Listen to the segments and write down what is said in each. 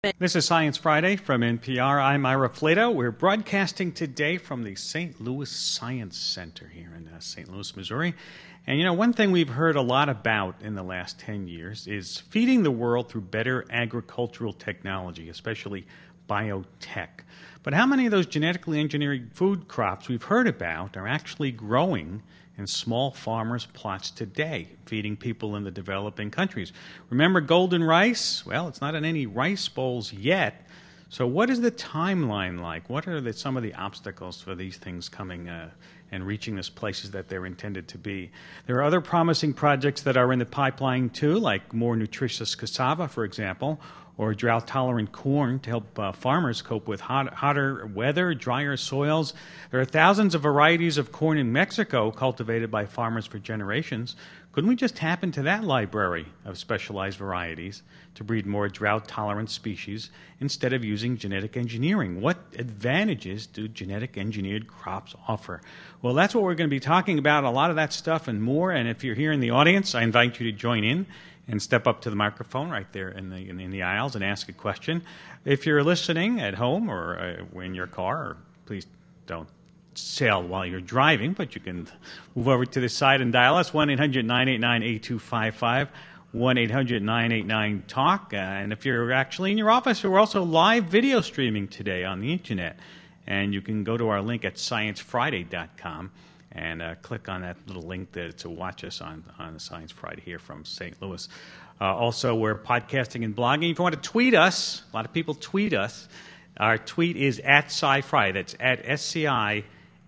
This is Science Friday from NPR. I'm Ira Flato. We're broadcasting today from the St. Louis Science Center here in St. Louis, Missouri. And you know, one thing we've heard a lot about in the last 10 years is feeding the world through better agricultural technology, especially biotech. But how many of those genetically engineered food crops we've heard about are actually growing in small farmers' plots today, feeding people in the developing countries? Remember golden rice? Well, it's not in any rice bowls yet. So what is the timeline like? What are some of the obstacles for these things coming and reaching these places that they're intended to be? There are other promising projects that are in the pipeline too, like more nutritious cassava, for example, or drought-tolerant corn to help farmers cope with hotter weather, drier soils. There are thousands of varieties of corn in Mexico cultivated by farmers for generations. Couldn't we just tap into that library of specialized varieties to breed more drought-tolerant species instead of using genetic engineering? What advantages do genetic engineered crops offer? Well, that's what we're going to be talking about, a lot of that stuff and more. And if you're here in the audience, I invite you to join in and step up to the microphone right there in the aisles and ask a question. If you're listening at home or in your car, please don't sail while you're driving, but you can move over to the side and dial us, 1-800-989-8255, 1-800-989-TALK. And if you're actually in your office, we're also live video streaming today on the Internet. And you can go to our link at sciencefriday.com and click on that little link to watch us on Science Friday here from St. Louis. Also, we're podcasting and blogging. If you want to tweet us, a lot of people tweet us. Our tweet is at SciFri. That's at SCIFRI.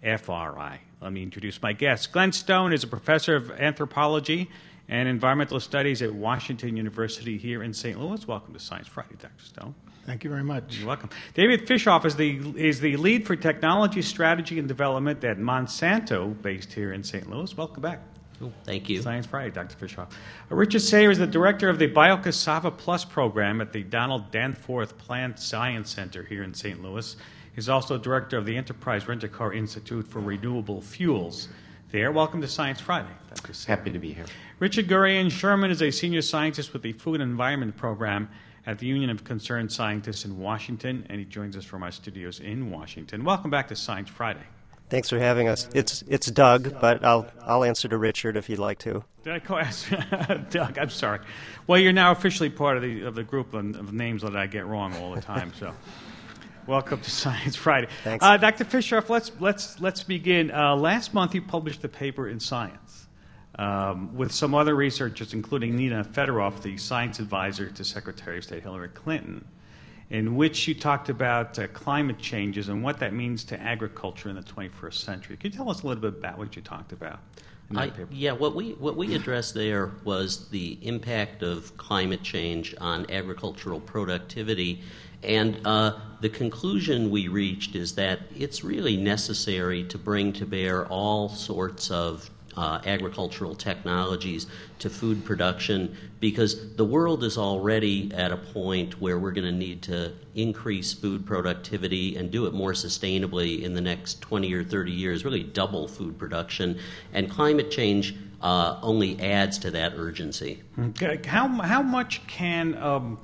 Let me introduce my guest. Glenn Stone is a professor of anthropology and environmental studies at Washington University here in St. Louis. Welcome to Science Friday, Dr. Stone. Thank you very much. You're welcome. David Fishoff is the lead for technology strategy and development at Monsanto, based here in St. Louis. Welcome back. Thank you. Science Friday, Dr. Fishoff. Richard Sayer is the director of the BioCassava Plus program at the Donald Danforth Plant Science Center here in St. Louis. He's also director of the Enterprise Rent-A-Car Institute for Renewable Fuels there. Welcome to Science Friday, Dr. Sayer. Happy to be here. Richard Gurian Sherman is a senior scientist with the Food and Environment program at the Union of Concerned Scientists in Washington, and he joins us from our studios in Washington. Welcome back to Science Friday. Thanks for having us. It's Doug, but I'll answer to Richard if you'd like to. Did I call Doug? I'm sorry. Well, you're now officially part of the group of names that I get wrong all the time. So, welcome to Science Friday. Thanks, Dr. Fishoff. Let's begin. Last month, you published a paper in Science with some other researchers, including Nina Fedorov, the science advisor to Secretary of State Hillary Clinton, in which you talked about climate changes and what that means to agriculture in the 21st century. Can you tell us a little bit about what you talked about in that paper? Yeah, what we addressed there was the impact of climate change on agricultural productivity. And the conclusion we reached is that it's really necessary to bring to bear all sorts of agricultural technologies to food production, because the world is already at a point where we're going to need to increase food productivity and do it more sustainably in the next 20 or 30 years, really double food production. And climate change only adds to that urgency. Okay. How much can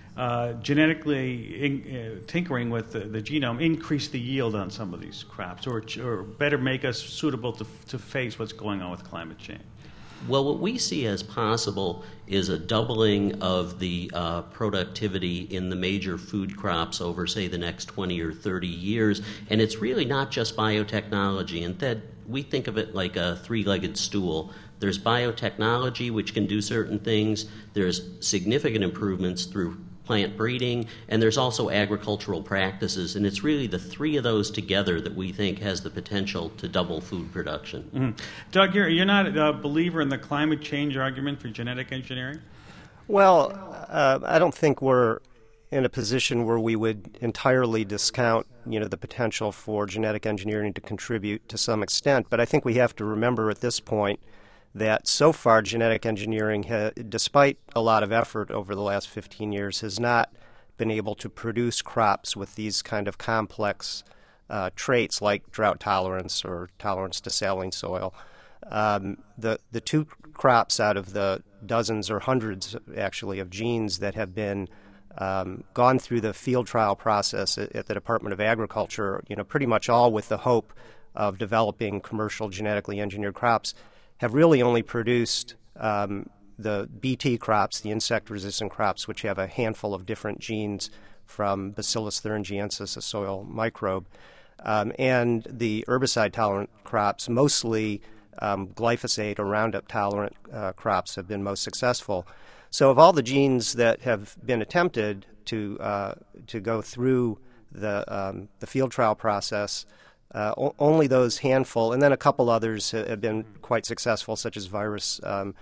genetically tinkering with the genome increase the yield on some of these crops, or better make us suitable to face what's going on with climate change? Well, what we see as possible is a doubling of the productivity in the major food crops over, say, the next 20 or 30 years. And it's really not just biotechnology. Instead, we think of it like a three-legged stool. There's biotechnology, which can do certain things. There's significant improvements through plant breeding, and there's also agricultural practices, and it's really the three of those together that we think has the potential to double food production. Mm-hmm. Doug, you're not a believer in the climate change argument for genetic engineering? Well, I don't think we're in a position where we would entirely discount, the potential for genetic engineering to contribute to some extent, but I think we have to remember at this point that so far genetic engineering, despite a lot of effort over the last 15 years, has not been able to produce crops with these kind of complex traits like drought tolerance or tolerance to saline soil. The two crops out of the dozens or hundreds, actually, of genes that have been gone through the field trial process at the Department of Agriculture, pretty much all with the hope of developing commercial genetically engineered crops, have really only produced the BT crops, the insect-resistant crops, which have a handful of different genes from Bacillus thuringiensis, a soil microbe, and the herbicide-tolerant crops, mostly glyphosate or Roundup-tolerant crops, have been most successful. So of all the genes that have been attempted to go through the field trial process, only those handful, and then a couple others have been quite successful, such as virus-resistant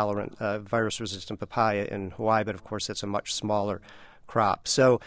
papaya in Hawaii, but of course it's a much smaller crop. So,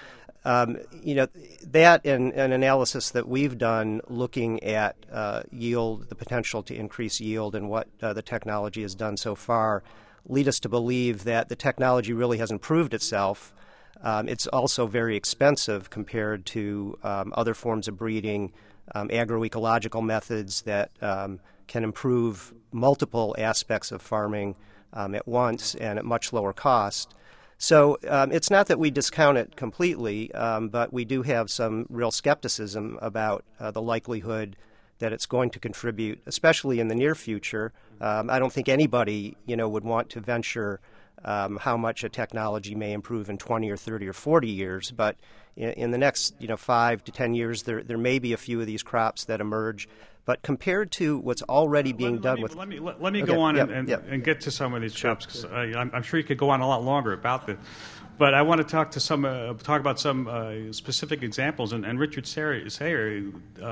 that and an analysis that we've done looking at yield, the potential to increase yield, and what the technology has done so far, lead us to believe that the technology really has improved itself. It's also very expensive compared to other forms of breeding, agroecological methods that can improve multiple aspects of farming at once and at much lower cost. So it's not that we discount it completely, but we do have some real skepticism about the likelihood that it's going to contribute, especially in the near future. I don't think anybody, would want to venture how much a technology may improve in 20 or 30 or 40 years, but in the next 5 to 10 years, there may be a few of these crops that emerge. But compared to what's already being done with... Let me go on and get to some of these crops, because I'm sure you could go on a lot longer about this. But I want to talk about some specific examples. And Richard Sayer,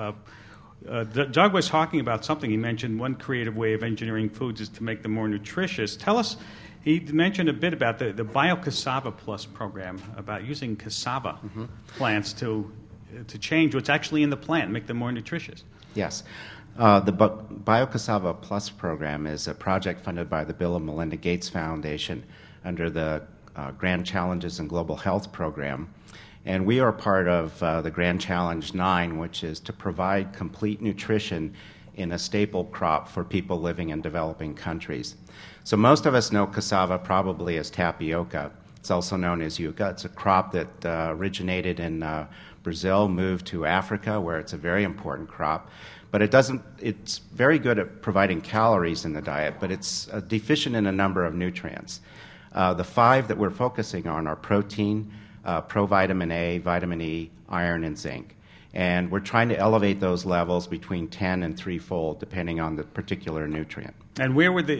Doug was talking about something. He mentioned one creative way of engineering foods is to make them more nutritious. Tell us, he mentioned a bit about the BioCassava Plus program, about using cassava plants to change what's actually in the plant, make them more nutritious. Yes. The BioCassava Plus program is a project funded by the Bill and Melinda Gates Foundation under the Grand Challenges in Global Health program. And we are part of the Grand Challenge 9, which is to provide complete nutrition in a staple crop for people living in developing countries. So most of us know cassava probably as tapioca. It's also known as yucca. It's a crop that originated in Brazil, moved to Africa, where it's a very important crop. But it's very good at providing calories in the diet, but it's deficient in a number of nutrients. The 5 that we're focusing on are protein, provitamin A, vitamin E, iron, and zinc. And we're trying to elevate those levels between 10 and 3-fold, depending on the particular nutrient. And where do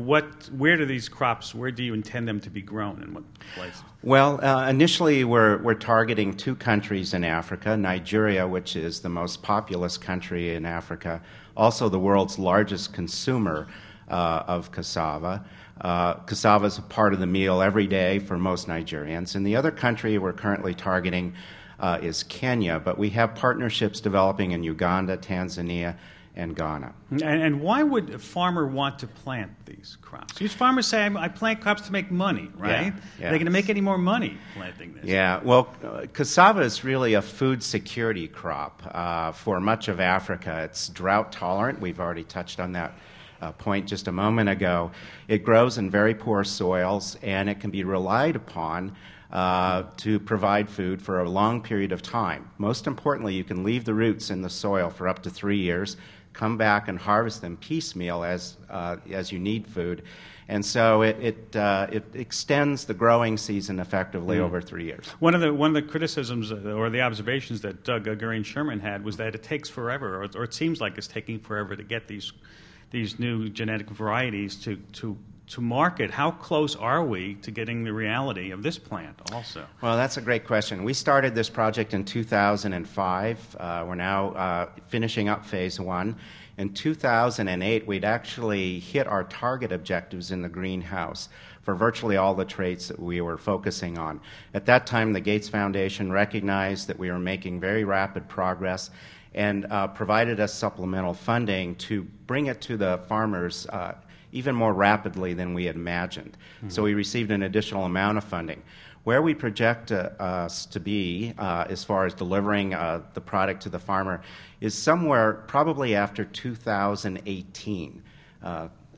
you intend them to be grown, in what places? Well, initially we're targeting 2 countries in Africa, Nigeria, which is the most populous country in Africa, also the world's largest consumer of cassava. Cassava is a part of the meal every day for most Nigerians. And the other country we're currently targeting is Kenya, but we have partnerships developing in Uganda, Tanzania, and Ghana. And why would a farmer want to plant these crops? These farmers say, I plant crops to make money, right? Yeah. Are they going to make any more money planting this? Yeah, well, cassava is really a food security crop for much of Africa. It's drought tolerant. We've already touched on that point just a moment ago. It grows in very poor soils, and it can be relied upon to provide food for a long period of time. Most importantly, you can leave the roots in the soil for up to 3 years, come back and harvest them piecemeal as you need food. And so it extends the growing season effectively over 3 years. One of the criticisms or the observations that Doug Gurain-Sherman had was that it takes forever, or it seems like it's taking forever to get these new genetic varieties to market. How close are we to getting the reality of this plant also? Well, that's a great question. We started this project in 2005. We're now finishing up phase 1. In 2008, we'd actually hit our target objectives in the greenhouse for virtually all the traits that we were focusing on. At that time, the Gates Foundation recognized that we were making very rapid progress and provided us supplemental funding to bring it to the farmers even more rapidly than we had imagined. So we received an additional amount of funding. Where we project us to be as far as delivering the product to the farmer is somewhere probably after 2018.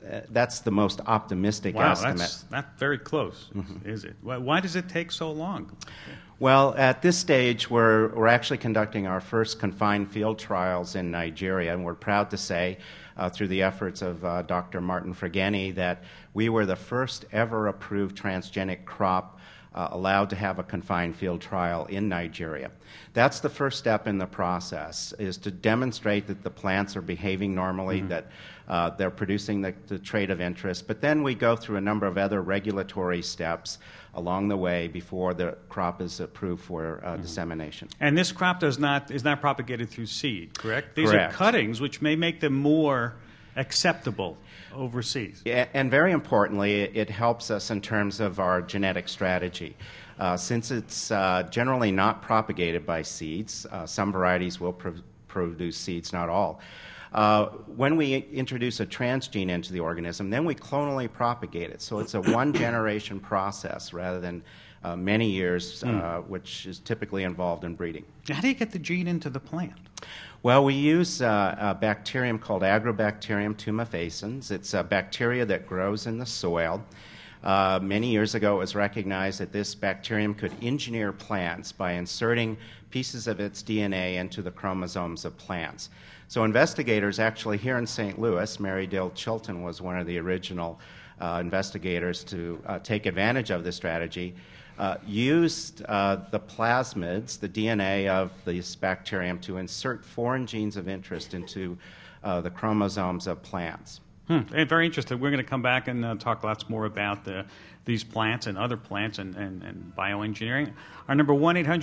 that's the most optimistic estimate. That's not very close, is it? Why does it take so long? Well, at this stage, we're actually conducting our first confined field trials in Nigeria, and we're proud to say, through the efforts of Dr. Martin Frageni, that we were the first ever approved transgenic crop allowed to have a confined field trial in Nigeria. That's the first step in the process, is to demonstrate that the plants are behaving normally, that they're producing the trait of interest. But then we go through a number of other regulatory steps along the way before the crop is approved for dissemination. And this crop is not propagated through seed, correct? These Correct. are cuttings, which may make them more acceptable overseas. Yeah, and very importantly, it helps us in terms of our genetic strategy. Since it's generally not propagated by seeds, some varieties will produce seeds, not all. When we introduce a transgene into the organism, then we clonally propagate it. So it's a one-generation process rather than many years, which is typically involved in breeding. How do you get the gene into the plant? Well, we use a bacterium called Agrobacterium tumefaciens. It's a bacteria that grows in the soil. Many years ago, it was recognized that this bacterium could engineer plants by inserting pieces of its DNA into the chromosomes of plants. So investigators actually here in St. Louis, Mary Dill Chilton was one of the original investigators to take advantage of this strategy, used the plasmids, the DNA of this bacterium, to insert foreign genes of interest into the chromosomes of plants. Very interesting. We're going to come back and talk lots more about these plants and other plants and bioengineering. Our number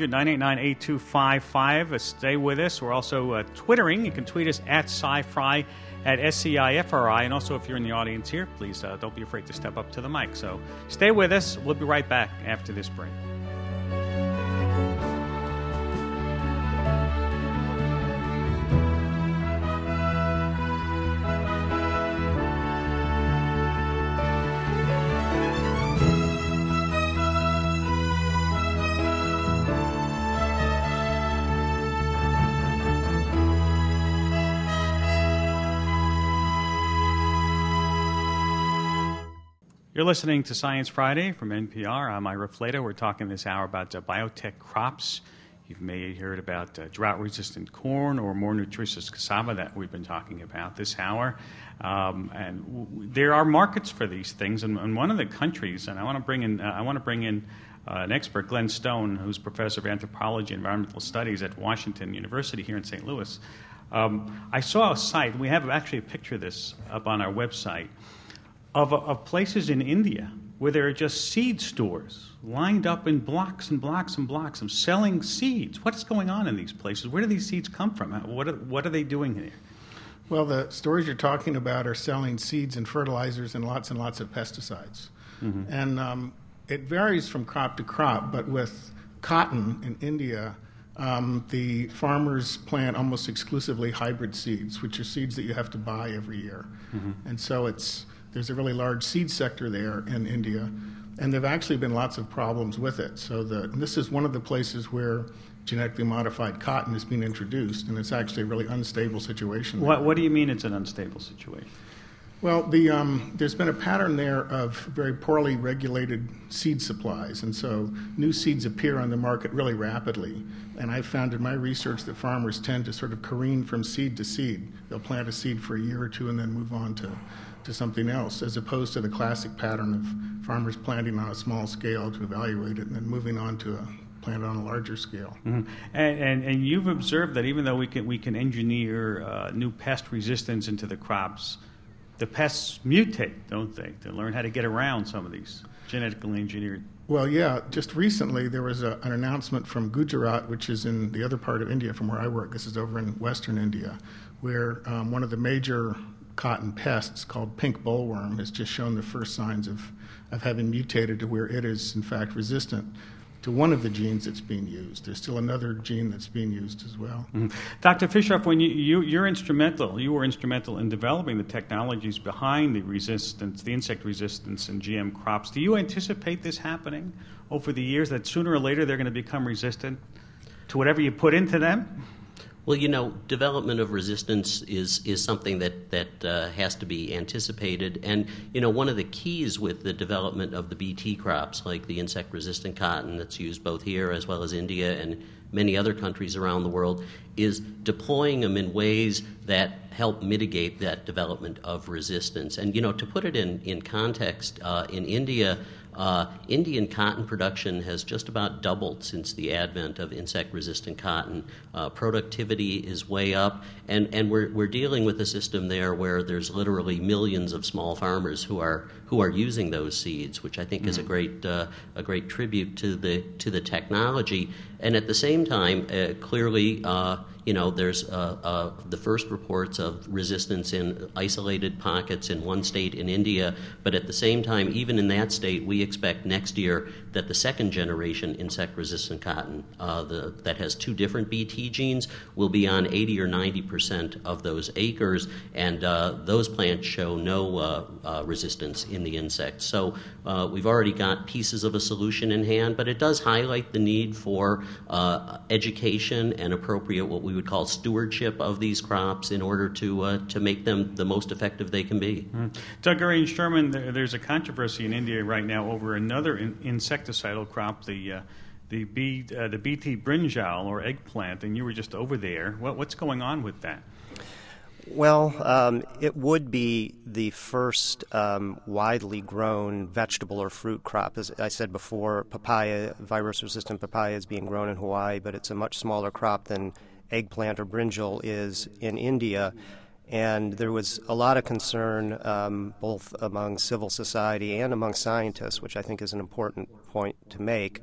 1-800-989-8255. Stay with us. We're also Twittering. You can tweet us at SciFri, at SCIFRI. And also, if you're in the audience here, please don't be afraid to step up to the mic. So stay with us. We'll be right back after this break. You're listening to Science Friday from NPR. I'm Ira Flatow. We're talking this hour about biotech crops. You may have heard about drought-resistant corn or more nutritious cassava that we've been talking about this hour. There are markets for these things, and one of the countries, and I want to bring in an expert, Glenn Stone, who's professor of anthropology and environmental studies at Washington University here in St. Louis. I saw a site. We have actually a picture of this up on our website. Of places in India where there are just seed stores lined up in blocks and blocks and blocks of selling seeds. What is going on in these places? Where do these seeds come from? What are they doing here? Well, the stores you're talking about are selling seeds and fertilizers and lots of pesticides. Mm-hmm. And it varies from crop to crop, but with cotton in India, the farmers plant almost exclusively hybrid seeds, which are seeds that you have to buy every year. Mm-hmm. And so there's a really large seed sector there in India, and there have actually been lots of problems with it. So this is one of the places where genetically modified cotton is being introduced, and it's actually a really unstable situation. What do you mean it's an unstable situation? Well, there's been a pattern there of very poorly regulated seed supplies, and so new seeds appear on the market really rapidly. And I've found in my research that farmers tend to sort of careen from seed to seed. They'll plant a seed for a year or two and then move on to something else, as opposed to the classic pattern of farmers planting on a small scale to evaluate it and then moving on to plant on a larger scale. Mm-hmm. And you've observed that even though we can engineer new pest resistance into the crops, the pests mutate, don't they, to learn how to get around some of these genetically engineered. Well, yeah. Just recently there was an announcement from Gujarat, which is in the other part of India from where I work. This is over in western India, where one of the major cotton pests called pink bollworm has just shown the first signs of having mutated to where it is, in fact, resistant to one of the genes that's being used. There's still another gene that's being used as well. Mm-hmm. Dr. Fischoff, when you were instrumental in developing the technologies behind the insect resistance in GM crops. Do you anticipate this happening over the years, that sooner or later they're going to become resistant to whatever you put into them? Well, you know, development of resistance is something that has to be anticipated. And, you know, one of the keys with the development of the BT crops, like the insect-resistant cotton that's used both here as well as India and many other countries around the world, is deploying them in ways that help mitigate that development of resistance. And, you know, to put it in context, in India, Indian cotton production has just about doubled since the advent of insect-resistant cotton. Productivity is way up, and we're dealing with a system there where there's literally millions of small farmers who are using those seeds, which I think is a great tribute to the technology. And at the same time, clearly, you know, there's the first reports of resistance in isolated pockets in one state in India, but at the same time, even in that state, we expect next year that the second generation insect-resistant cotton that has two different Bt genes will be on 80 or 90% of those acres, and those plants show no resistance in the insects. So we've already got pieces of a solution in hand, but it does highlight the need for education and appropriate what we would call stewardship of these crops in order to make them the most effective they can be. Doug Sherman, there's a controversy in India right now over another insecticidal crop, the BT brinjal or eggplant, and you were just over there. What's going on with that? Well, it would be the first widely grown vegetable or fruit crop. As I said before, papaya, virus-resistant papaya is being grown in Hawaii, but it's a much smaller crop than eggplant or brinjal is in India. And there was a lot of concern both among civil society and among scientists, which I think is an important point to make,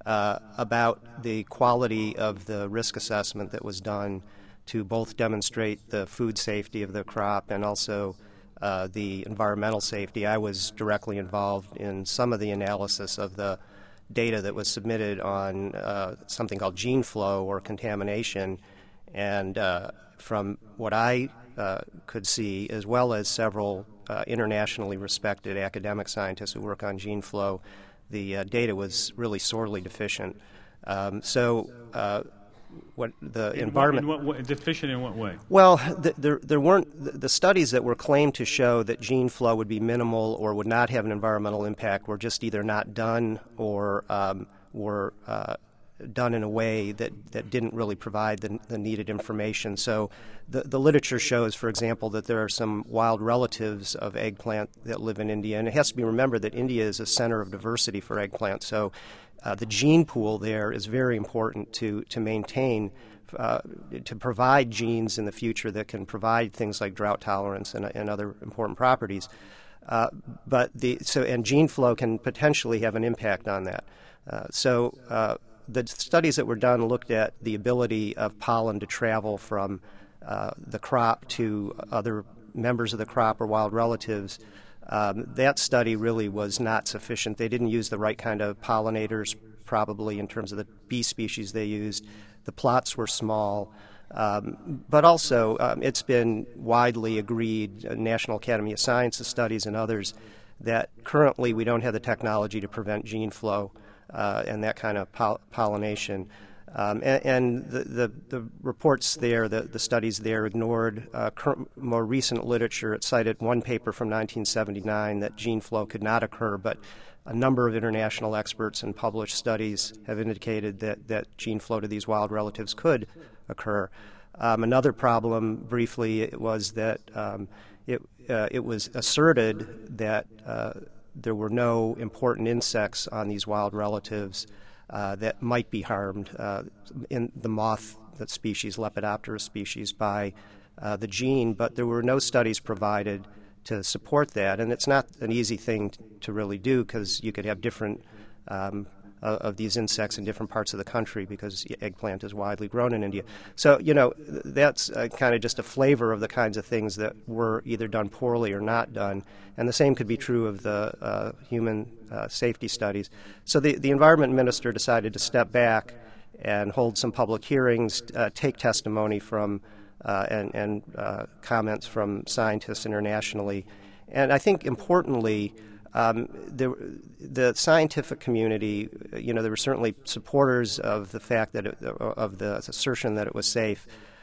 about the quality of the risk assessment that was done to both demonstrate the food safety of the crop and also the environmental safety. I was directly involved in some of the analysis of the data that was submitted on something called gene flow or contamination, and from what I could see, as well as several internationally respected academic scientists who work on gene flow, the data was really sorely deficient. What the environment deficient in what way? Well, there weren't the studies that were claimed to show that gene flow would be minimal or would not have an environmental impact were just either not done or were done in a way that didn't really provide the needed information. So the literature shows, for example, that there are some wild relatives of eggplant that live in India, and it has to be remembered that India is a center of diversity for eggplant. So the gene pool there is very important to maintain, to provide genes in the future that can provide things like drought tolerance and other important properties. And gene flow can potentially have an impact on that. The studies that were done looked at the ability of pollen to travel from the crop to other members of the crop or wild relatives. That study really was not sufficient. They didn't use the right kind of pollinators, probably, in terms of the bee species they used. The plots were small. But also, it's been widely agreed, National Academy of Sciences studies and others, that currently we don't have the technology to prevent gene flow and that kind of pollination. And the reports there, the studies there ignored more recent literature. It cited one paper from 1979 that gene flow could not occur, but a number of international experts and published studies have indicated that gene flow to these wild relatives could occur. Another problem, briefly, was that it was asserted that there were no important insects on these wild relatives that might be harmed in the moth species, Lepidoptera species, by the gene, but there were no studies provided to support that. And it's not an easy thing to really do because you could have different of these insects in different parts of the country because eggplant is widely grown in India. So, that's kind of just a flavor of the kinds of things that were either done poorly or not done. And the same could be true of the human safety studies. So the environment minister decided to step back and hold some public hearings, take testimony from and comments from scientists internationally. And I think importantly, the scientific community, there were certainly supporters of the fact that of the assertion that it was safe,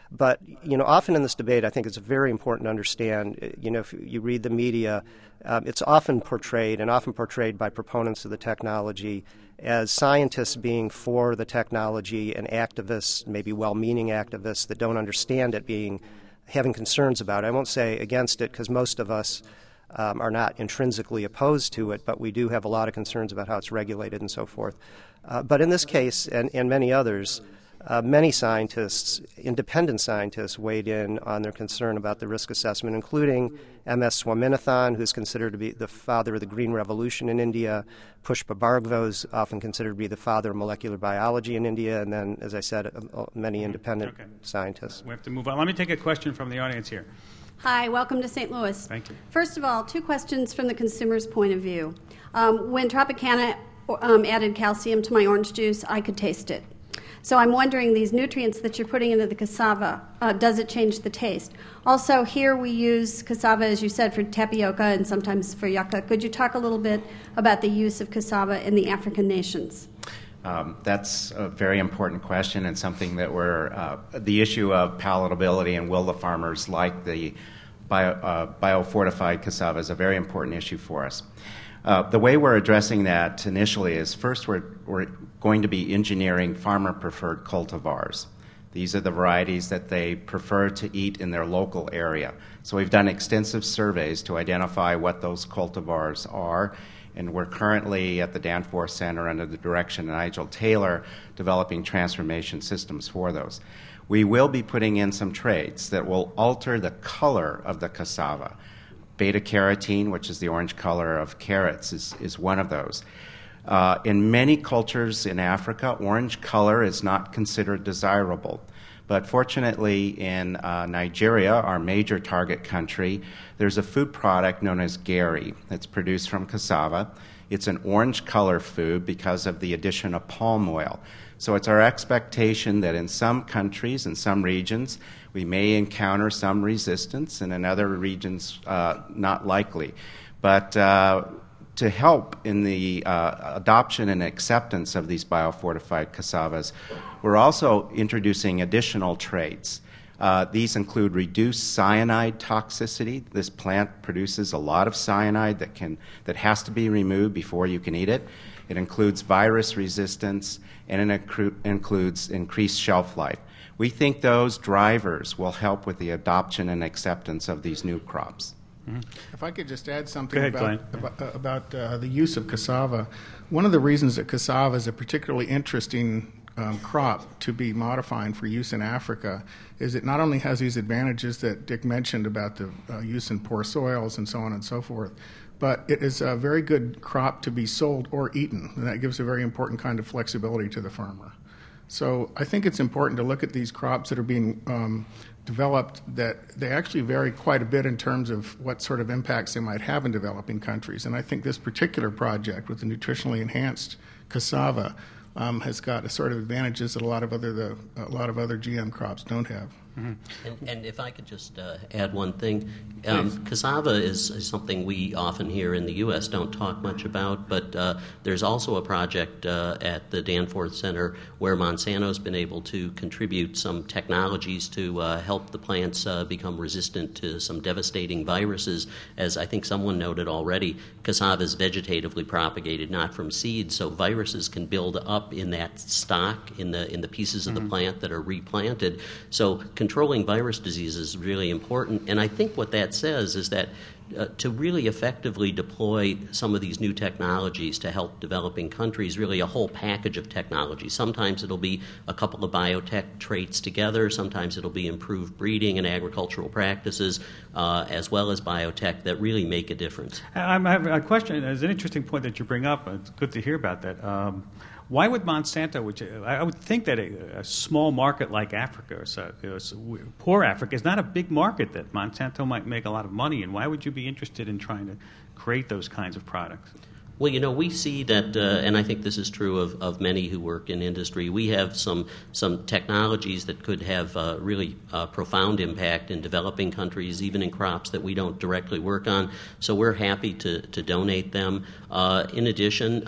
But, often in this debate, I think it's very important to understand, if you read the media, it's often portrayed by proponents of the technology as scientists being for the technology and activists, maybe well-meaning activists that don't understand it having concerns about it. I won't say against it because most of us are not intrinsically opposed to it, but we do have a lot of concerns about how it's regulated and so forth. But in this case and many others, many scientists, independent scientists, weighed in on their concern about the risk assessment, including M.S. Swaminathan, who's considered to be the father of the Green Revolution in India. Pushpa Bhargava is often considered to be the father of molecular biology in India, and then, as I said, many independent scientists. We have to move on. Let me take a question from the audience here. Hi, welcome to St. Louis. Thank you. First of all, 2 questions from the consumer's point of view. When Tropicana added calcium to my orange juice, I could taste it. So I'm wondering, these nutrients that you're putting into the cassava, does it change the taste? Also, here we use cassava, as you said, for tapioca and sometimes for yucca. Could you talk a little bit about the use of cassava in the African nations? That's a very important question and something that the issue of palatability and will the farmers like the biofortified cassava is a very important issue for us. The way we're addressing that initially is first we're going to be engineering farmer-preferred cultivars. These are the varieties that they prefer to eat in their local area. So we've done extensive surveys to identify what those cultivars are, and we're currently at the Danforth Center under the direction of Nigel Taylor developing transformation systems for those. We will be putting in some traits that will alter the color of the cassava. Beta-carotene, which is the orange color of carrots, is one of those. In many cultures in Africa, orange color is not considered desirable. But fortunately, in Nigeria, our major target country, there's a food product known as gari that's produced from cassava. It's an orange color food because of the addition of palm oil. So it's our expectation that in some countries, in some regions, we may encounter some resistance, and in other regions, not likely. But to help in the adoption and acceptance of these biofortified cassavas, we're also introducing additional traits. These include reduced cyanide toxicity. This plant produces a lot of cyanide that has to be removed before you can eat it. It includes virus resistance, and it includes increased shelf life. We think those drivers will help with the adoption and acceptance of these new crops. Mm-hmm. If I could just add something about the use of cassava. One of the reasons that cassava is a particularly interesting crop to be modifying for use in Africa is it not only has these advantages that Dick mentioned about the use in poor soils and so on and so forth, but it is a very good crop to be sold or eaten, and that gives a very important kind of flexibility to the farmer. So I think it's important to look at these crops that are being developed, that they actually vary quite a bit in terms of what sort of impacts they might have in developing countries. And I think this particular project with the nutritionally enhanced cassava has got a sort of advantages that a lot of other GM crops don't have. Mm-hmm. And if I could just add one thing, cassava is something we often here in the U.S. don't talk much about, but there's also a project at the Danforth Center where Monsanto's been able to contribute some technologies to help the plants become resistant to some devastating viruses. As I think someone noted already, cassava is vegetatively propagated, not from seeds, so viruses can build up in that stock, in the pieces of the plant that are replanted. So controlling virus disease is really important, and I think what that says is that to really effectively deploy some of these new technologies to help developing countries, really a whole package of technology. Sometimes it'll be a couple of biotech traits together, sometimes it'll be improved breeding and agricultural practices, as well as biotech that really make a difference. I have a question. It's an interesting point that you bring up. It's good to hear about that. Why would Monsanto, which I would think that a small market like Africa, or poor Africa, is not a big market that Monsanto might make a lot of money in? Why would you be interested in trying to create those kinds of products? Well, we see that, and I think this is true of many who work in industry. We have some technologies that could have really profound impact in developing countries, even in crops that we don't directly work on. So we're happy to donate them. In addition,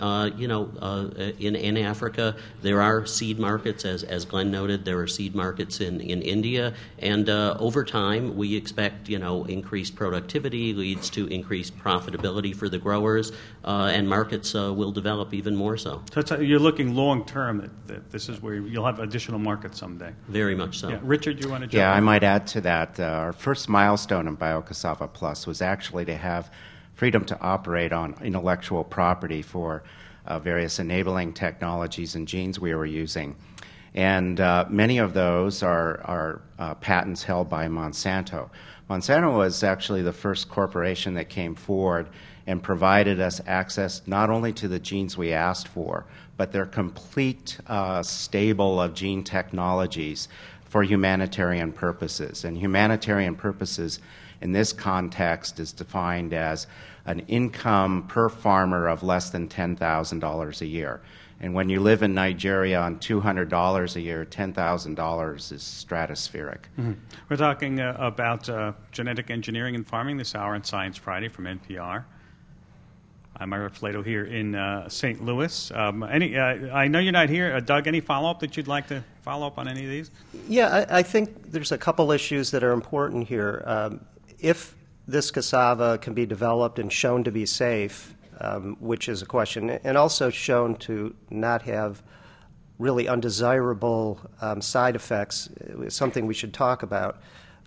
in Africa, there are seed markets, as Glenn noted. There are seed markets in India, and over time, we expect increased productivity leads to increased profitability for the growers. And markets will develop even more so. So you're looking long term that this is where you'll have additional markets someday. Very much so. Yeah. Richard, you want to jump Yeah, in? I might add to that. Our first milestone in BioCassava Plus was actually to have freedom to operate on intellectual property for various enabling technologies and genes we were using. And many of those are patents held by Monsanto. Monsanto was actually the first corporation that came forward and provided us access not only to the genes we asked for, but their complete stable of gene technologies for humanitarian purposes. And humanitarian purposes in this context is defined as an income per farmer of less than $10,000 a year. And when you live in Nigeria on $200 a year, $10,000 is stratospheric. Mm-hmm. We're talking about genetic engineering and farming this hour on Science Friday from NPR. I'm Ira Flato here in St. Louis. I know you're not here. Doug, any follow-up that you'd like to follow up on any of these? Yeah, I think there's a couple issues that are important here. If this cassava can be developed and shown to be safe, which is a question, and also shown to not have really undesirable side effects, something we should talk about,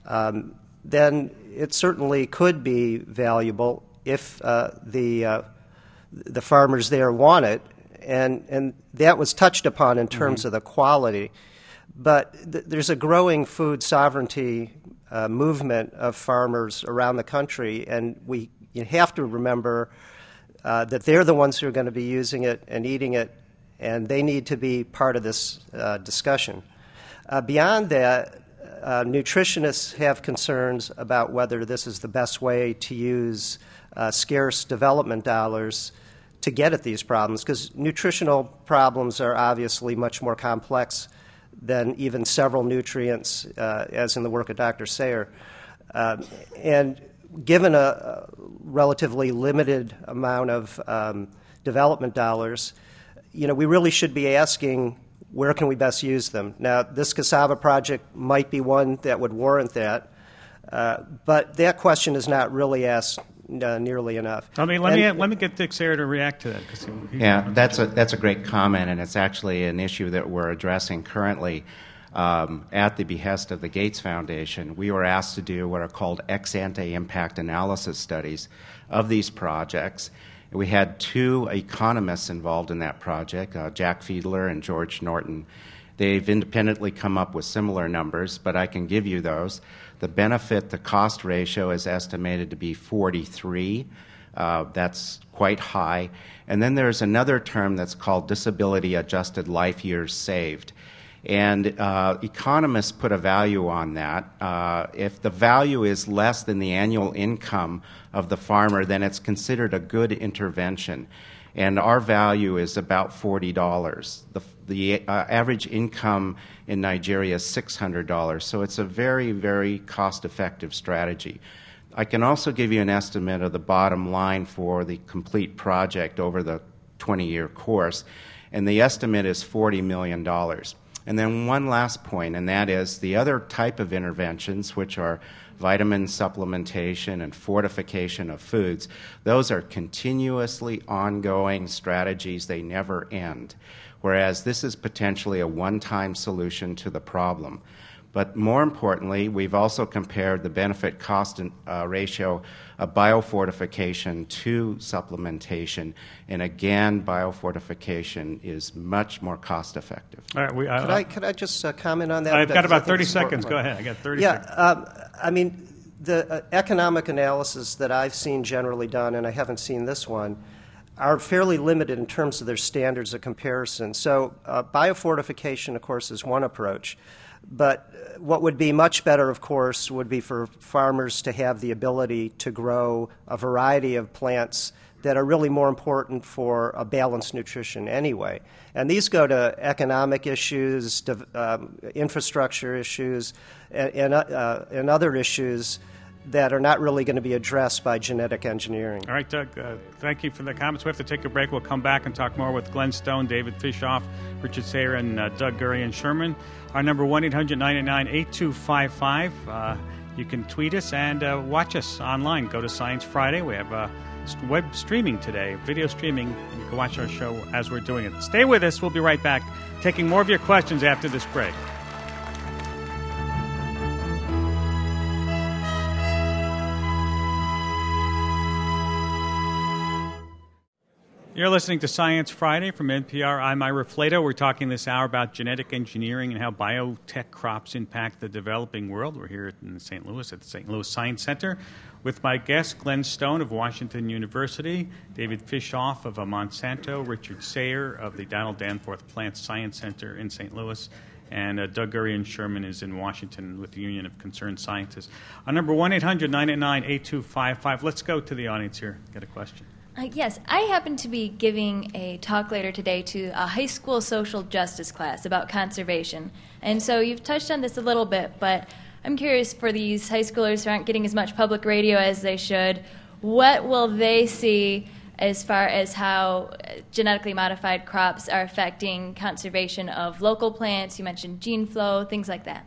then it certainly could be valuable if the farmers there want it, and that was touched upon in terms of the quality. But there's a growing food sovereignty movement of farmers around the country, and you have to remember that they're the ones who are going to be using it and eating it, and they need to be part of this discussion. Beyond that, nutritionists have concerns about whether this is the best way to use scarce development dollars to get at these problems, because nutritional problems are obviously much more complex than even several nutrients, as in the work of Dr. Sayer. And given a relatively limited amount of development dollars, we really should be asking, where can we best use them? Now, this cassava project might be one that would warrant that, but that question is not really asked nearly enough. Let me get Dick Sayer to react to that. Yeah, that's a great comment, and it's actually an issue that we're addressing currently. At the behest of the Gates Foundation, we were asked to do what are called ex-ante impact analysis studies of these projects. We had two economists involved in that project, Jack Fiedler and George Norton. They've independently come up with similar numbers, but I can give you those. The benefit-to-cost ratio is estimated to be 43. That's quite high. And then there's another term that's called disability-adjusted life years saved. And economists put a value on that. If the value is less than the annual income of the farmer, then it's considered a good intervention. And our value is about $40. The average income in Nigeria is $600, so it's a very, very cost-effective strategy. I can also give you an estimate of the bottom line for the complete project over the 20-year course, and the estimate is $40 million. And then one last point, and that is the other type of interventions, which are vitamin supplementation and fortification of foods. Those are continuously ongoing strategies. They never end, whereas this is potentially a one-time solution to the problem. But more importantly, we've also compared the benefit-cost ratio of biofortification to supplementation, and again, biofortification is much more cost-effective. All right, could I just comment on that? I've got about 30 seconds. Go ahead. I got 30 seconds. I mean, the economic analysis that I've seen generally done, and I haven't seen this one, are fairly limited in terms of their standards of comparison. So biofortification, of course, is one approach. But what would be much better, of course, would be for farmers to have the ability to grow a variety of plants that are really more important for a balanced nutrition anyway. And these go to economic issues, infrastructure issues, and other issues that are not really going to be addressed by genetic engineering. All right, Doug, thank you for the comments. We have to take a break. We'll come back and talk more with Glenn Stone, David Fishoff, Richard Sayer, and Doug Gurian-Sherman. Our number 1-800-999-8255. You can tweet us and watch us online. Go to Science Friday. We have web streaming today, video streaming. You can watch our show as we're doing it. Stay with us. We'll be right back, taking more of your questions after this break. You're listening to Science Friday from NPR. I'm Ira Flato. We're talking this hour about genetic engineering and how biotech crops impact the developing world. We're here in St. Louis at the St. Louis Science Center with my guests, Glenn Stone of Washington University, David Fishoff of Monsanto, Richard Sayer of the Donald Danforth Plant Science Center in St. Louis, and Doug Gurian-Sherman is in Washington with the Union of Concerned Scientists. On number 1-800-999-8255. Let's go to the audience here. Got a question? Yes, I happen to be giving a talk later today to a high school social justice class about conservation. And so you've touched on this a little bit, but I'm curious for these high schoolers who aren't getting as much public radio as they should, what will they see as far as how genetically modified crops are affecting conservation of local plants? You mentioned gene flow, things like that.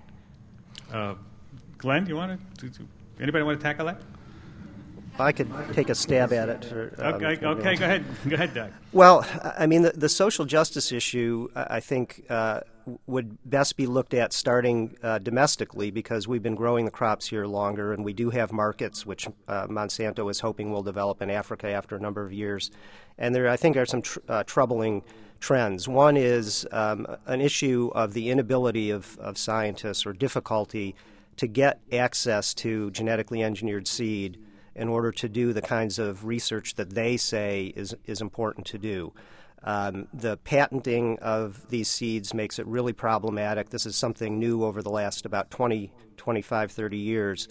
Glenn, do you want to? Anybody want to tackle that? I could take a stab at it. Okay, go ahead. Go ahead, Doug. Well, I mean, the social justice issue, I think, would best be looked at starting domestically, because we've been growing the crops here longer, and we do have markets, which Monsanto is hoping will develop in Africa after a number of years. And there, I think, are some troubling trends. One is an issue of the inability of scientists, or difficulty to get access to genetically engineered seed in order to do the kinds of research that they say is important to do. The patenting of these seeds makes it really problematic. This is something new over the last about 20, 25, 30 years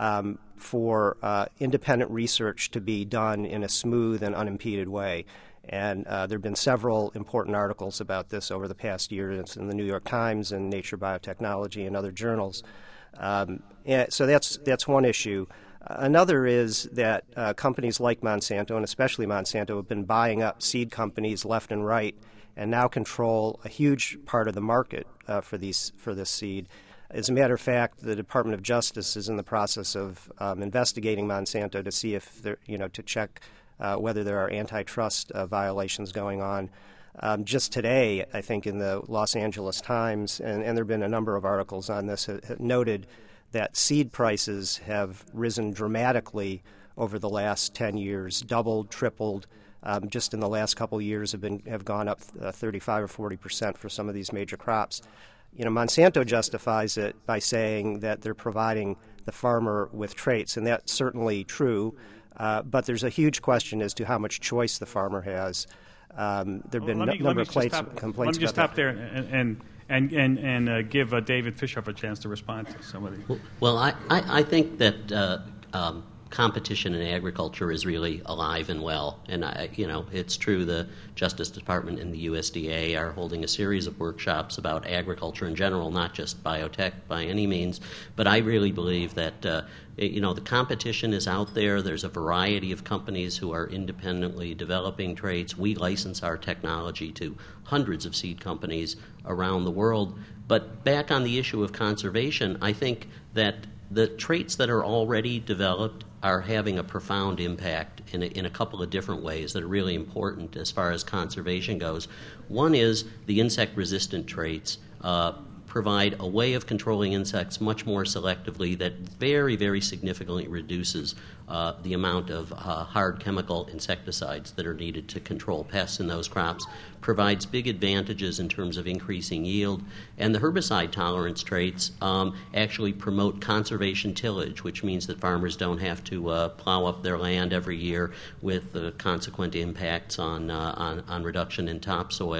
for independent research to be done in a smooth and unimpeded way. And there have been several important articles about this over the past year. It's in the New York Times and Nature Biotechnology and other journals. So that's one issue. Another is that companies like Monsanto, and especially Monsanto, have been buying up seed companies left and right, and now control a huge part of the market for this seed. As a matter of fact, the Department of Justice is in the process of investigating Monsanto to see if to check whether there are antitrust violations going on. Just today, I think in the Los Angeles Times, and there have been a number of articles on this, noted that seed prices have risen dramatically over the last 10 years, doubled, tripled. Just in the last couple of years have gone up 35 or 40% for some of these major crops. Monsanto justifies it by saying that they're providing the farmer with traits, and that's certainly true. But there's a huge question as to how much choice the farmer has. There have been a number of complaints about that. Let me just stop there and give David Fishoff a chance to respond to some of these. Well, I think that competition in agriculture is really alive and well, and it's true. The Justice Department and the USDA are holding a series of workshops about agriculture in general, not just biotech by any means. But I really believe that the competition is out there. There's a variety of companies who are independently developing traits. We license our technology to hundreds of seed companies around the world. But back on the issue of conservation, I think that the traits that are already developed are having a profound impact in a couple of different ways that are really important as far as conservation goes. One is the insect-resistant traits provide a way of controlling insects much more selectively that very, very significantly reduces the amount of hard chemical insecticides that are needed to control pests in those crops, provides big advantages in terms of increasing yield, and the herbicide tolerance traits actually promote conservation tillage, which means that farmers don't have to plow up their land every year with the consequent impacts on reduction in topsoil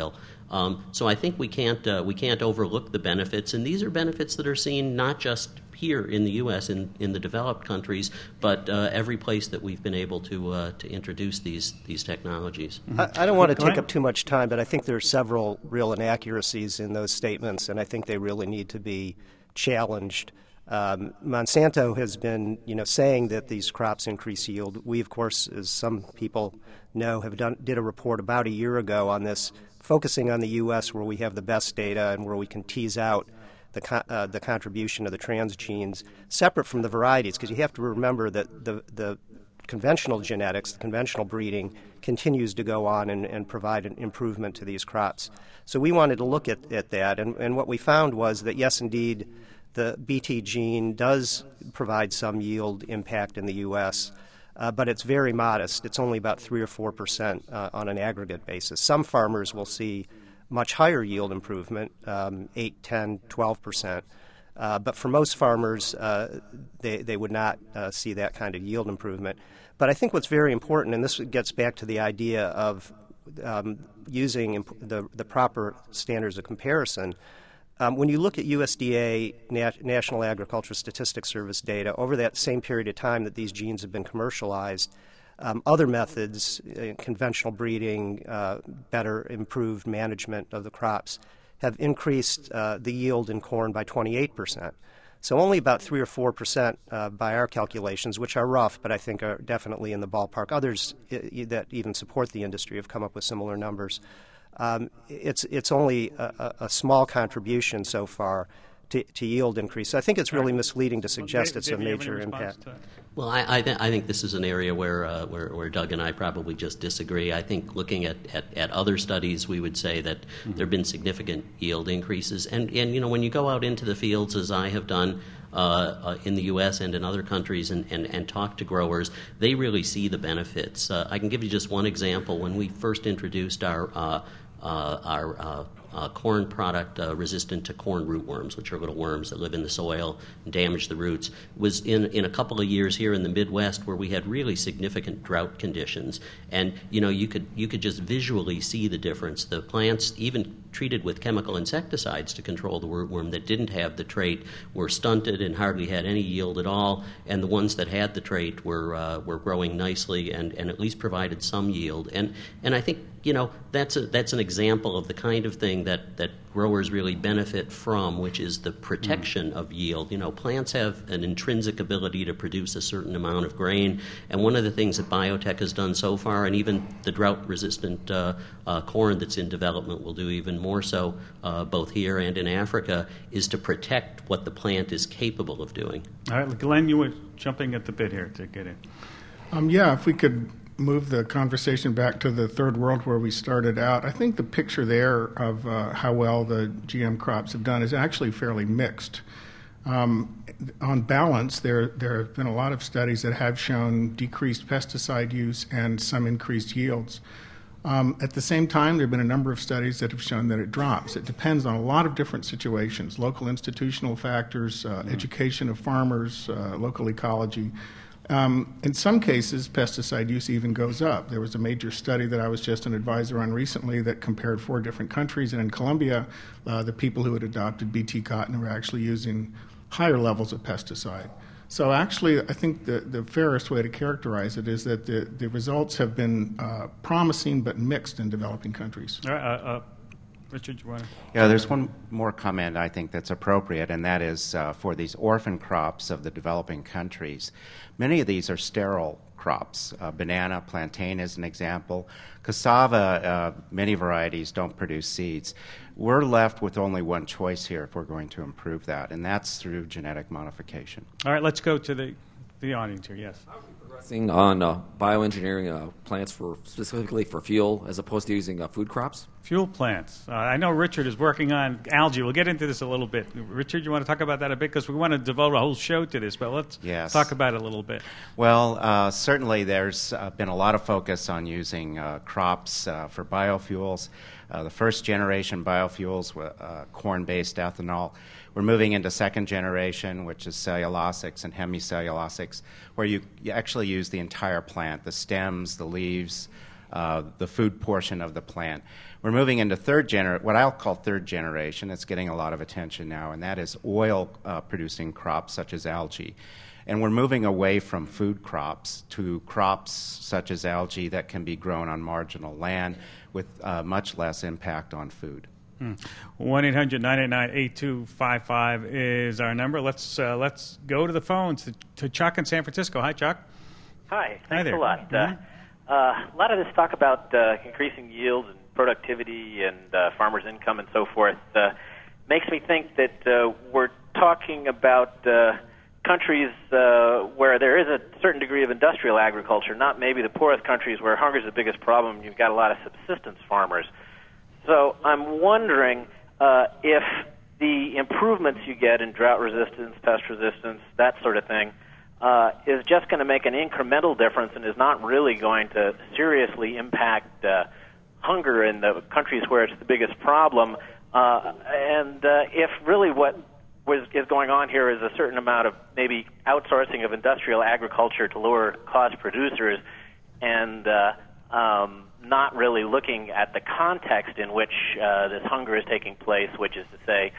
So I think we can't overlook the benefits, and these are benefits that are seen not just here in the U.S. in the developed countries, but every place that we've been able to introduce these technologies. I don't want to take up too much time, but I think there are several real inaccuracies in those statements, and I think they really need to be challenged. Monsanto has been, saying that these crops increase yield. We, of course, as some people know, did a report about a year ago on this, focusing on the U.S., where we have the best data and where we can tease out the contribution of the transgenes separate from the varieties, because you have to remember that the conventional genetics, the conventional breeding, continues to go on and provide an improvement to these crops. So we wanted to look at that, and what we found was that, yes, indeed, the Bt gene does provide some yield impact in the U.S., but it's very modest. It's only about 3 or 4% on an aggregate basis. Some farmers will see much higher yield improvement, 8, 10, 12%. But for most farmers, they would not see that kind of yield improvement. But I think what's very important, and this gets back to the idea of using the proper standards of comparison, when you look at USDA, National Agricultural Statistics Service data, over that same period of time that these genes have been commercialized, other methods, conventional breeding, better improved management of the crops, have increased the yield in corn by 28%. So only about 3 or 4% by our calculations, which are rough, but I think are definitely in the ballpark. Others that even support the industry have come up with similar numbers. It's only a small contribution so far to yield increase. So I think it's really misleading to suggest it's a major impact. Well, I think this is an area where Doug and I probably just disagree. I think looking at other studies, we would say that there have been significant yield increases. And when you go out into the fields, as I have done in the U.S. and in other countries, and talk to growers, they really see the benefits. I can give you just one example. When we first introduced our corn product resistant to corn rootworms, which are little worms that live in the soil and damage the roots, was in a couple of years here in the Midwest where we had really significant drought conditions. And you could just visually see the difference. The plants, even treated with chemical insecticides to control the rootworm that didn't have the trait, were stunted and hardly had any yield at all, and the ones that had the trait were growing nicely and at least provided some yield. And I think that's an example of the kind of thing that growers really benefit from, which is the protection of yield. Plants have an intrinsic ability to produce a certain amount of grain, and one of the things that biotech has done so far, and even the drought-resistant corn that's in development will do even more so, both here and in Africa, is to protect what the plant is capable of doing. All right, Glenn, you were jumping at the bit here to get in. If we could move the conversation back to the third world where we started out, I think the picture there of how well the GM crops have done is actually fairly mixed. On balance, there have been a lot of studies that have shown decreased pesticide use and some increased yields. At the same time, there have been a number of studies that have shown that it drops. It depends on a lot of different situations, local institutional factors, education of farmers, local ecology. In some cases, pesticide use even goes up. There was a major study that I was just an advisor on recently that compared 4 different countries, and in Colombia, the people who had adopted Bt cotton were actually using higher levels of pesticide. So actually, I think the fairest way to characterize it is that the results have been promising but mixed in developing countries. Richard, you want to? Yeah, there's one more comment I think that's appropriate, and that is for these orphan crops of the developing countries. Many of these are sterile crops. Banana, plantain is an example. Cassava, many varieties don't produce seeds. We're left with only one choice here if we're going to improve that, and that's through genetic modification. All right, let's go to the audience here. Yes. On bioengineering plants specifically for fuel as opposed to using food crops? Fuel plants. I know Richard is working on algae. We'll get into this a little bit. Richard, you want to talk about that a bit? Because we want to devote a whole show to this, but let's talk about it a little bit. Well, certainly there's been a lot of focus on using crops for biofuels. The first generation biofuels were corn-based ethanol. We're moving into second generation, which is cellulosics and hemicellulosics, where you actually use the entire plant, the stems, the leaves, the food portion of the plant. We're We're moving into what I'll call third generation. It's getting a lot of attention now, and that is oil-producing crops such as algae. And we're moving away from food crops to crops such as algae that can be grown on marginal land with much less impact on food. 1-800-989-8255 is our number. Let's go to the phones to Chuck in San Francisco. Hi, Chuck. Hi. Thanks there. a lot. Mm-hmm. A lot of this talk about increasing yields and productivity and farmers' income and so forth makes me think that we're talking about countries where there is a certain degree of industrial agriculture, not maybe the poorest countries where hunger is the biggest problem. You've got a lot of subsistence farmers. So I'm wondering if the improvements you get in drought resistance, pest resistance, that sort of thing, is just going to make an incremental difference and is not really going to seriously impact hunger in the countries where it's the biggest problem. And if really what is going on here is a certain amount of maybe outsourcing of industrial agriculture to lower cost producers and not really looking at the context in which this hunger is taking place, which is to say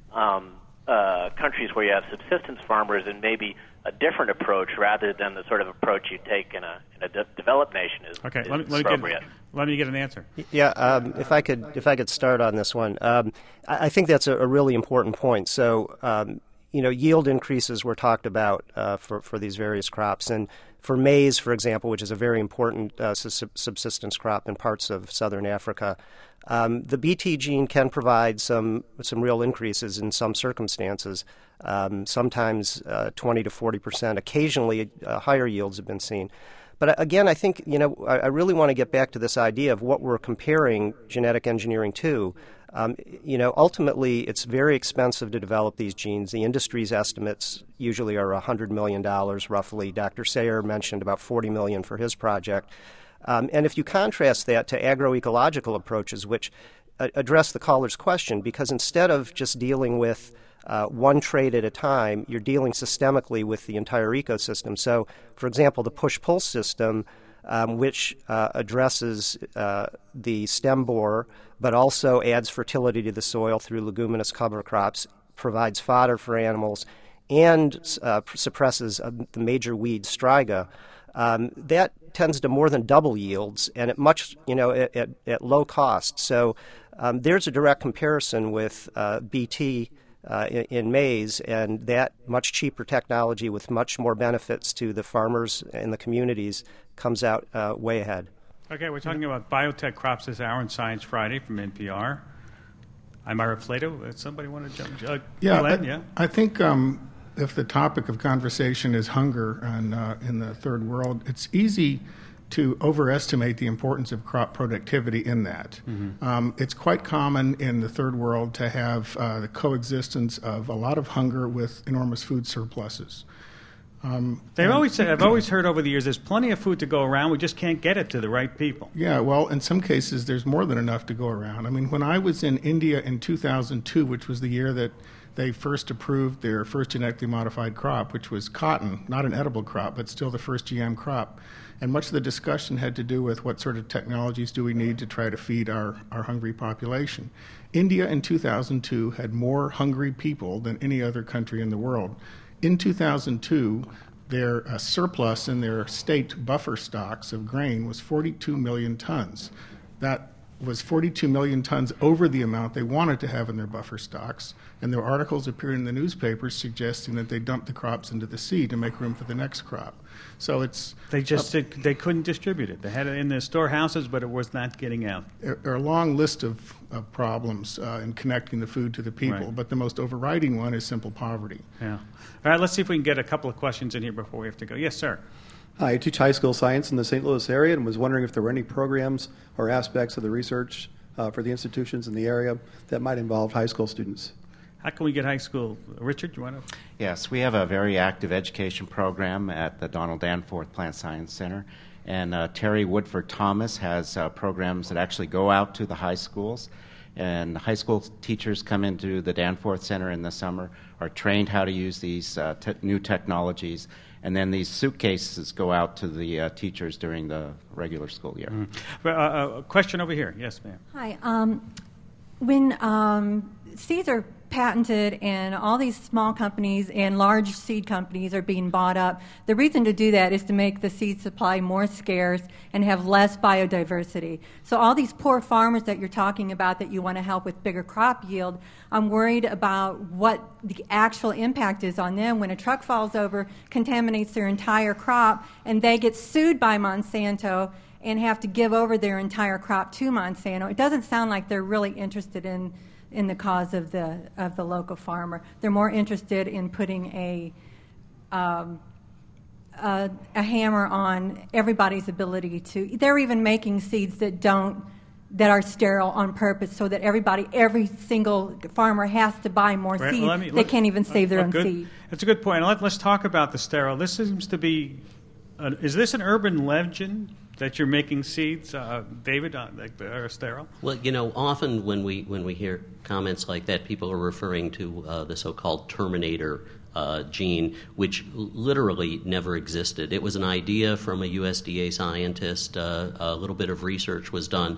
countries where you have subsistence farmers and maybe a different approach rather than the sort of approach you take in a developed nation is appropriate. Let me get an answer. Yeah, if I could start on this one, I think that's a really important point. So, yield increases were talked about for these various crops, and for maize, for example, which is a very important subsistence crop in parts of southern Africa, the Bt gene can provide some real increases in some circumstances. Sometimes 20 to 40%. Occasionally, higher yields have been seen. But again, I think I really want to get back to this idea of what we're comparing genetic engineering to. Ultimately, it's very expensive to develop these genes. The industry's estimates usually are $100 million, roughly. Dr. Sayer mentioned about $40 million for his project. And if you contrast that to agroecological approaches, which address the caller's question, because instead of just dealing with one trait at a time, you're dealing systemically with the entire ecosystem. So, for example, the push-pull system, which addresses the stem borer, but also adds fertility to the soil through leguminous cover crops, provides fodder for animals, and suppresses the major weed striga. That tends to more than double yields, and at low cost. So there's a direct comparison with Bt in maize, and that much cheaper technology with much more benefits to the farmers and the communities comes out way ahead. Okay, we're talking about biotech crops this hour on Science Friday from NPR. I'm Ira Flato. Somebody want to jump? I think if the topic of conversation is hunger in the third world, it's easy to overestimate the importance of crop productivity in that. Mm-hmm. It's quite common in the third world to have the coexistence of a lot of hunger with enormous food surpluses. I've always heard over the years there's plenty of food to go around, we just can't get it to the right people. Yeah, well, in some cases there's more than enough to go around. I mean, when I was in India in 2002, which was the year that they first approved their first genetically modified crop, which was cotton, not an edible crop, but still the first GM crop. And much of the discussion had to do with what sort of technologies do we need to try to feed our hungry population. India in 2002 had more hungry people than any other country in the world. In 2002, their surplus in their state buffer stocks of grain was 42 million tons. That was 42 million tons over the amount they wanted to have in their buffer stocks, and there were articles appearing in the newspapers suggesting that they dumped the crops into the sea to make room for the next crop. So it's they couldn't distribute it. They had it in their storehouses, but it was not getting out. There are a long list of problems in connecting the food to the people, right. But the most overriding one is simple poverty. Yeah. All right, let's see if we can get a couple of questions in here before we have to go. Yes, sir. I teach high school science in the St. Louis area and was wondering if there were any programs or aspects of the research for the institutions in the area that might involve high school students. How can we get high school? Richard, you want to? Yes, we have a very active education program at the Donald Danforth Plant Science Center. And Terry Woodford Thomas has programs that actually go out to the high schools. And high school teachers come into the Danforth Center in the summer, are trained how to use these new technologies, and then these suitcases go out to the teachers during the regular school year. A question over here. Yes, ma'am. Hi. When seeds are patented and all these small companies and large seed companies are being bought up, the reason to do that is to make the seed supply more scarce and have less biodiversity. So all these poor farmers that you're talking about that you want to help with bigger crop yield, I'm worried about what the actual impact is on them when a truck falls over, contaminates their entire crop, and they get sued by Monsanto and have to give over their entire crop to Monsanto. It doesn't sound like they're really interested in the cause of the local farmer. They're more interested in putting a hammer on everybody's ability to. They're even making seeds that are sterile on purpose, so that every single farmer has to buy more seed. They can't even save their own seed. That's a good point. Let's talk about the sterile. This seems to be. Is this an urban legend that you're making seeds, David, that are sterile? Well, often when we hear comments like that, people are referring to the so-called Terminator gene, which literally never existed. It was an idea from a USDA scientist. A little bit of research was done,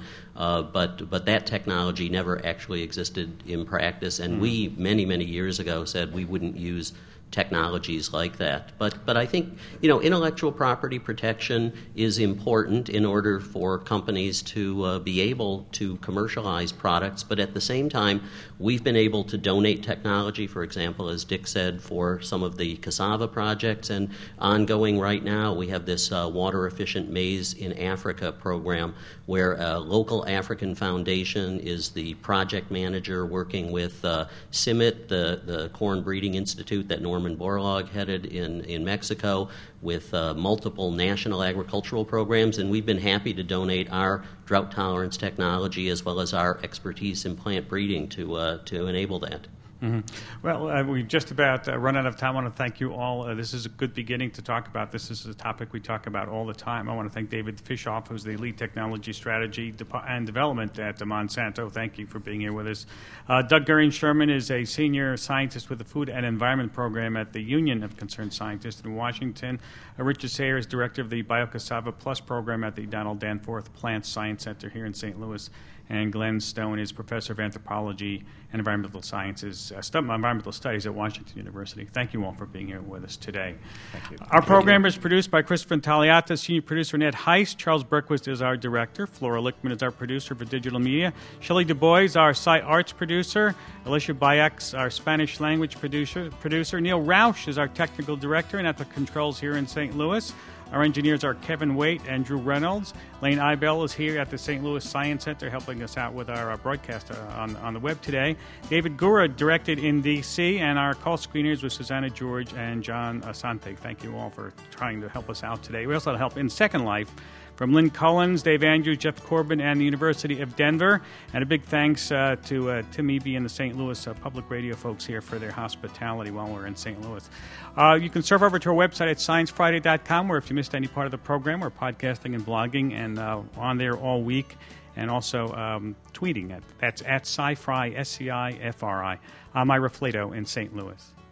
but that technology never actually existed in practice. And we, many, many years ago, said we wouldn't use technologies like that. But I think, intellectual property protection is important in order for companies to be able to commercialize products. But at the same time, we've been able to donate technology, for example, as Dick said, for some of the cassava projects. And ongoing right now, we have this water-efficient maize in Africa program where a local African foundation is the project manager working with CIMMYT, the Corn Breeding Institute that Norman Borlaug headed in Mexico, with multiple national agricultural programs, and we've been happy to donate our drought tolerance technology as well as our expertise in plant breeding to enable that. Mm-hmm. Well, we've just about run out of time. I want to thank you all. This is a good beginning to talk about. This is a topic we talk about all the time. I want to thank David Fishoff, who's the lead technology strategy and development at Monsanto. Thank you for being here with us. Doug Gurian-Sherman is a senior scientist with the Food and Environment Program at the Union of Concerned Scientists in Washington. Richard Sayre is director of the BioCassava Plus program at the Donald Danforth Plant Science Center here in St. Louis. And Glenn Stone is professor of anthropology and environmental sciences, environmental studies at Washington University. Thank you all for being here with us today. Thank you. Our program is produced by Christopher Taliatta, senior producer Ned Heist. Charles Berquist is our director. Flora Lichtman is our producer for digital media. Shelley Du Bois, our site arts producer. Alicia Bayex, our Spanish language producer. Neil Roush is our technical director and at the controls here in St. Louis. Our engineers are Kevin Waite and Drew Reynolds. Lane Eibel is here at the St. Louis Science Center helping us out with our broadcast on the web today. David Gura directed in D.C., and our call screeners were Susanna George and John Asante. Thank you all for trying to help us out today. We also had help in Second Life from Lynn Collins, Dave Andrews, Jeff Corbin, and the University of Denver. And a big thanks to Tim Eby and the St. Louis Public Radio folks here for their hospitality while we're in St. Louis. You can surf over to our website at sciencefriday.com, where if you missed any part of the program, we're podcasting and blogging and on there all week, and also tweeting. That's at SciFri, SCIFRI. I'm Ira Flato in St. Louis.